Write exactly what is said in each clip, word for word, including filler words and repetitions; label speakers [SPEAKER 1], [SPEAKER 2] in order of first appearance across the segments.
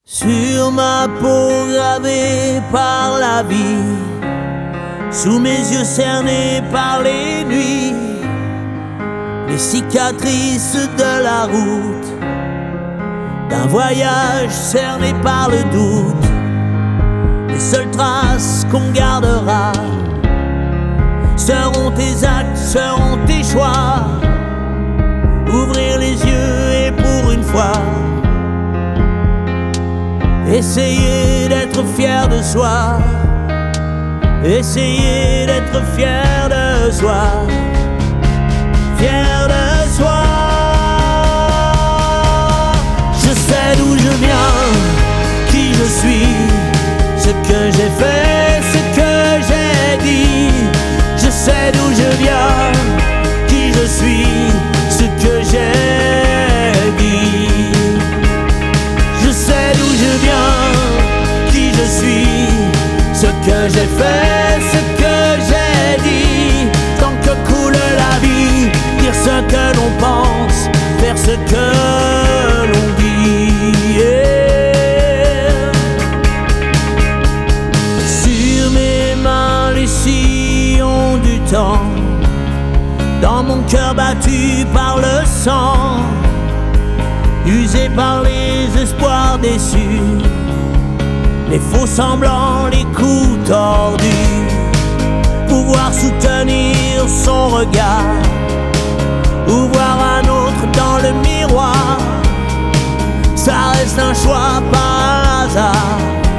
[SPEAKER 1] Sur ma peau gravée par la vie, sous mes yeux cernés par les nuits, les cicatrices de la route, d'un voyage cerné par le doute. Les seules traces qu'on gardera seront tes actes, seront tes choix. Ouvrir les yeux et pour une fois essayer d'être fier de soi, essayer d'être fier de soi, fier de soi. Je sais d'où je viens, qui je suis, ce que j'ai fait, ce que j'ai dit. Je sais d'où je viens, qui je suis, ce que j'ai dit. Je sais d'où je viens, qui je suis, ce que j'ai fait, ce que j'ai dit. Tant que coule la vie, dire ce que l'on pense, faire ce que l'on dit. Yeah. Sur mes mains les sillons du temps, dans mon cœur battu par le sang, usé par les espoirs déçus, les faux semblants, les coups tordus. Pouvoir soutenir son regard, ou voir un autre dans le miroir, ça reste un choix par hasard.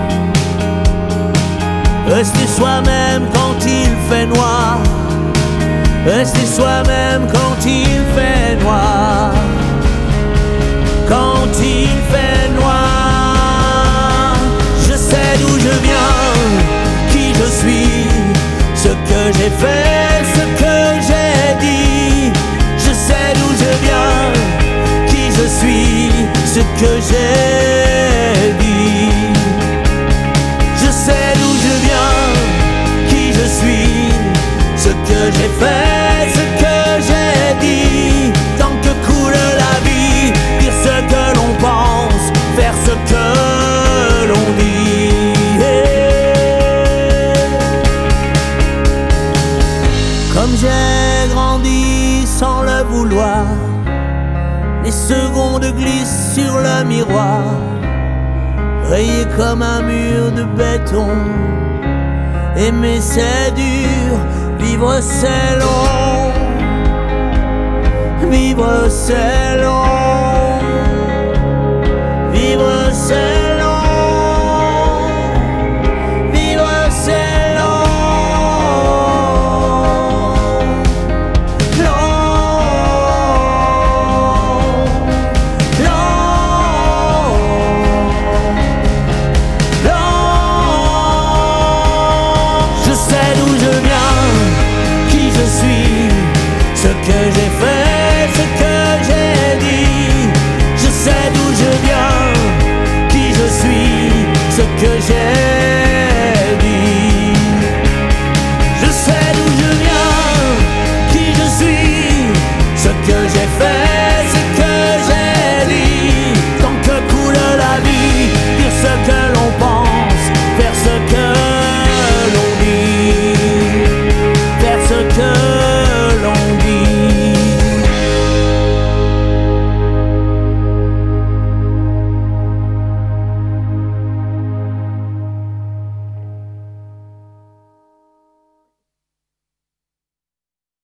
[SPEAKER 1] Rester soi-même quand il fait noir, rester soi-même quand il fait noir, quand il fait noir. Je sais d'où je viens, qui je suis, ce que j'ai fait, ce que j'ai dit. Je sais d'où je viens, qui je suis, ce que j'ai dit. Je sais d'où je viens, qui je suis, ce que j'ai fait, ce que j'ai dit. Tant que coule la vie, dire ce que l'on pense, faire ce que l'on dit. Yeah. Comme j'ai grandi sans le vouloir, les secondes glissent sur le miroir, rayé comme un mur de béton. Aimer c'est dur, vivre c'est long, vivre c'est long, vivre c'est long, vivre c'est long, long, long, long. Je sais d'où je viens, qui je suis, ce que j'ai fait, ce que j'ai dit. Je sais d'où je viens, qui je suis, ce que j'ai